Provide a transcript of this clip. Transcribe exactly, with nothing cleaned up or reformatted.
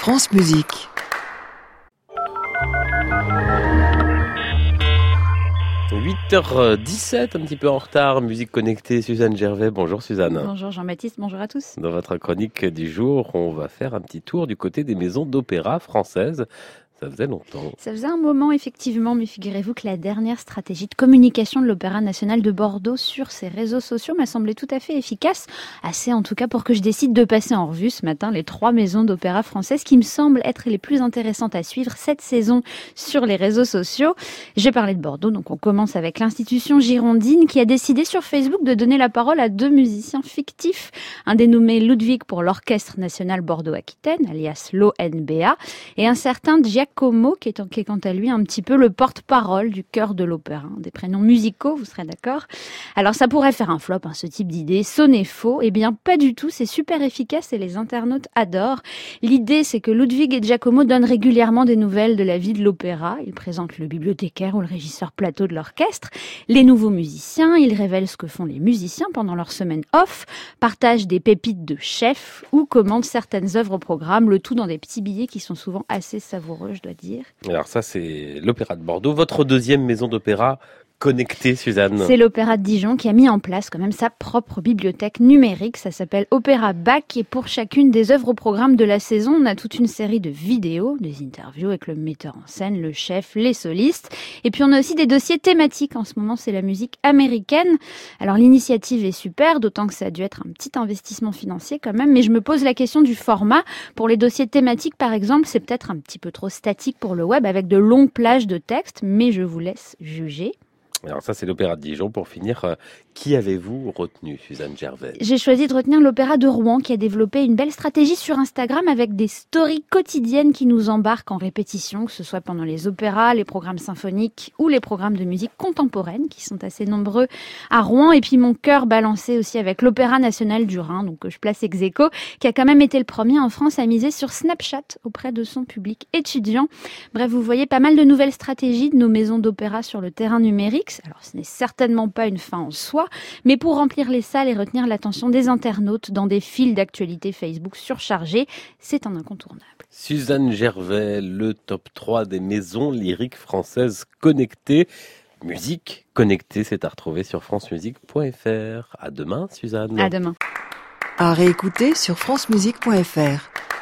France Musique. huit heures dix-sept, un petit peu en retard, musique connectée, Suzanne Gervais. Bonjour Suzanne. Bonjour Jean-Baptiste, bonjour à tous. Dans votre chronique du jour, on va faire un petit tour du côté des maisons d'opéra françaises. Ça faisait longtemps. Ça faisait un moment, effectivement, mais figurez-vous que la dernière stratégie de communication de l'Opéra national de Bordeaux sur ses réseaux sociaux m'a semblé tout à fait efficace. Assez, en tout cas, pour que je décide de passer en revue ce matin les trois maisons d'opéra françaises qui me semblent être les plus intéressantes à suivre cette saison sur les réseaux sociaux. J'ai parlé de Bordeaux, donc on commence avec l'institution girondine qui a décidé sur Facebook de donner la parole à deux musiciens fictifs. Un dénommé Ludwig pour l'Orchestre national Bordeaux-Aquitaine, alias l'O N B A, et un certain Giacomo Como, qui est, qui est quant à lui un petit peu le porte-parole du chœur de l'opéra. Des prénoms musicaux, vous serez d'accord? Alors ça pourrait faire un flop, hein, ce type d'idée, sonner faux. Eh bien pas du tout, c'est super efficace et les internautes adorent. L'idée, c'est que Ludwig et Giacomo donnent régulièrement des nouvelles de la vie de l'opéra. Ils présentent le bibliothécaire ou le régisseur plateau de l'orchestre, les nouveaux musiciens, ils révèlent ce que font les musiciens pendant leur semaine off, partagent des pépites de chef ou commandent certaines œuvres au programme, le tout dans des petits billets qui sont souvent assez savoureux, je dois dire. Alors ça, c'est l'Opéra de Bordeaux. Votre deuxième maison d'opéra connectée, Suzanne? C'est l'Opéra de Dijon qui a mis en place quand même sa propre bibliothèque numérique. Ça s'appelle Opéra Bac et pour chacune des œuvres au programme de la saison, on a toute une série de vidéos, des interviews avec le metteur en scène, le chef, les solistes. Et puis on a aussi des dossiers thématiques. En ce moment, c'est la musique américaine. Alors l'initiative est super, d'autant que ça a dû être un petit investissement financier quand même. Mais je me pose la question du format. Pour les dossiers thématiques, par exemple, c'est peut-être un petit peu trop statique pour le web avec de longues plages de texte. Mais je vous laisse juger. Alors ça, c'est l'Opéra de Dijon. Pour finir, euh, qui avez-vous retenu, Suzanne Gervais? J'ai choisi de retenir l'Opéra de Rouen qui a développé une belle stratégie sur Instagram avec des stories quotidiennes qui nous embarquent en répétition, que ce soit pendant les opéras, les programmes symphoniques ou les programmes de musique contemporaine qui sont assez nombreux à Rouen. Et puis mon cœur balancé aussi avec l'Opéra national du Rhin, donc je place ex aequo, qui a quand même été le premier en France à miser sur Snapchat auprès de son public étudiant. Bref, vous voyez pas mal de nouvelles stratégies de nos maisons d'opéra sur le terrain numérique. Alors, ce n'est certainement pas une fin en soi, mais pour remplir les salles et retenir l'attention des internautes dans des fils d'actualité Facebook surchargés, c'est un incontournable. Suzanne Gervais, le top trois des maisons lyriques françaises connectées. Musique connectée, c'est à retrouver sur francemusique point f r. À demain, Suzanne. À demain. À réécouter sur francemusique point f r.